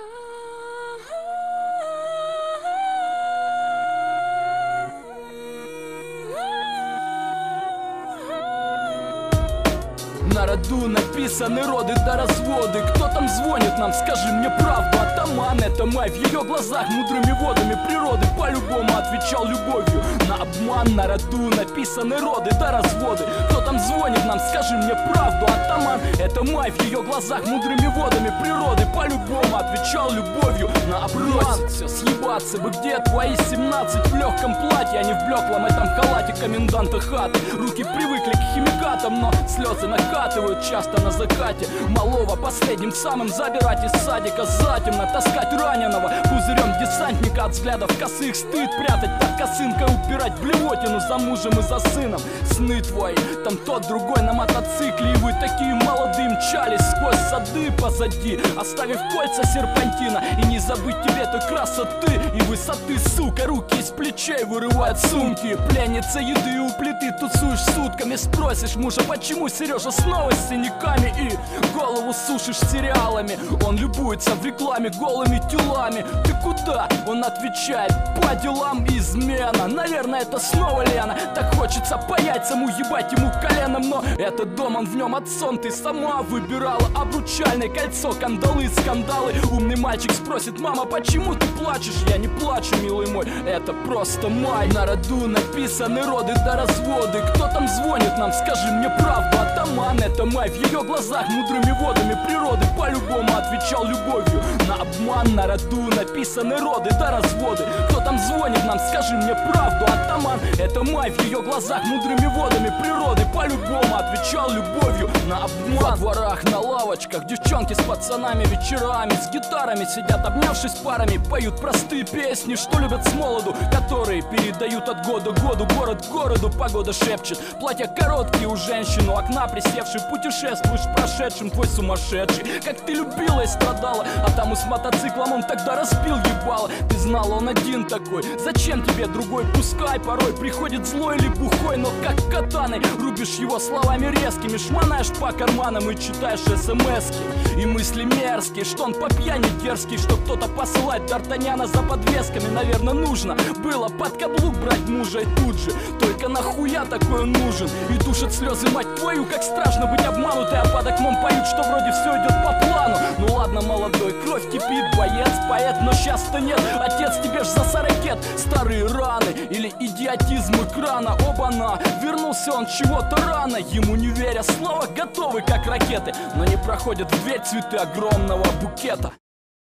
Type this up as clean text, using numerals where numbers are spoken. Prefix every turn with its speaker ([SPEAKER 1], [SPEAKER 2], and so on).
[SPEAKER 1] На роду написаны роды да разводы. Кто там звонит нам, скажи мне правду. Атаман, это май, в ее глазах мудрыми водами природы по-любому отвечал любовью на обман. На роду написаны роды да разводы. Кто там звонит нам, скажи мне правду. Атаман, это май, в ее глазах мудрыми водами природы по-любому отвечал любовью на обман. Все съебаться бы, где твои 17 в легком платье, а не в блеклом этом халате коменданта хаты. Руки привыкли к химикатам, но слезы накатывают часто на закате. Малого последним самым забирать из садика, затемно таскать раненого пузырем десантника. От взглядов косых стыд прятать под косынкой, упирать блевотину за мужем и за сыном. Сны твои, там тот другой на мотоцикле, и вы такие молодые мчались сквозь сады позади, оставив кольца серпантина. И не забыть тебе той красоты и высоты, сука. Руки из плечей вырывают сумки, пленница еды у плиты, тусуешь сутками. Спросишь мужа, почему Сережа снова с синяками, и голову сушишь сериалами. Он любуется в рекламе голыми телами. Ты куда? Он отвечает: по делам измена. Наверное, это снова Лена. Так хочется по яйцам уебать ему коленом, но этот дом, он в нем отцом. Ты сама выбирала обручальное кольцо, кандалы, скандалы. Умный мальчик спросит: мама, почему ты плачешь? Я не плачу, милый мой, это просто май. На роду написаны роды да разводы. Кто там звонит нам, скажи мне правду. Атаман, это май, в ее глазах мудрыми водами природы по-любому отвечал любовью на обман. На роду написаны роды да разводы. Кто там звонит нам, скажи мне правду. Атаман, это май, в ее глазах мудрыми водами природы по-любому отвечал любовью на обман. Во дворах, на лавочках девчонки с пацанами вечерами с гитарами сидят, обнявшись парами, поют простые песни, что любят с молоду, которые передают от года к году, город к городу. Погода шепчет, платья короткие у женщин, у окна присевший, путешествуешь прошедшим, твой сумасшедший. Как ты любила и страдала, а тому с мотоциклом он тогда разбил ебало. Ты знала, он один такой, зачем тебе другой? Пускай порой приходит злой или бухой, но как катаной рубишь его словами резкими, шмонаешь по карманам и читаешь смски. И мысли мерзкие, что он по пьяни дерзкий, что кто-то посылает Д'Артаньяна за подвесками. Наверное, нужно было под каблук брать мужа, и тут же только нахуя такой он нужен? И душат слезы, мать твою, как страшно быть обманутой, а под окном поют, что вроде все идет по плану. Ну ладно, молодой, кровь кипит, боец, поэт, но счастья нет. Отец тебе ж за 40 лет, старые раны или идиотизм экрана. Оба-на, вернулся он чего-то рано, ему не веря, слова готовы как ракеты, но не проходят в дверь цветы огромного букета.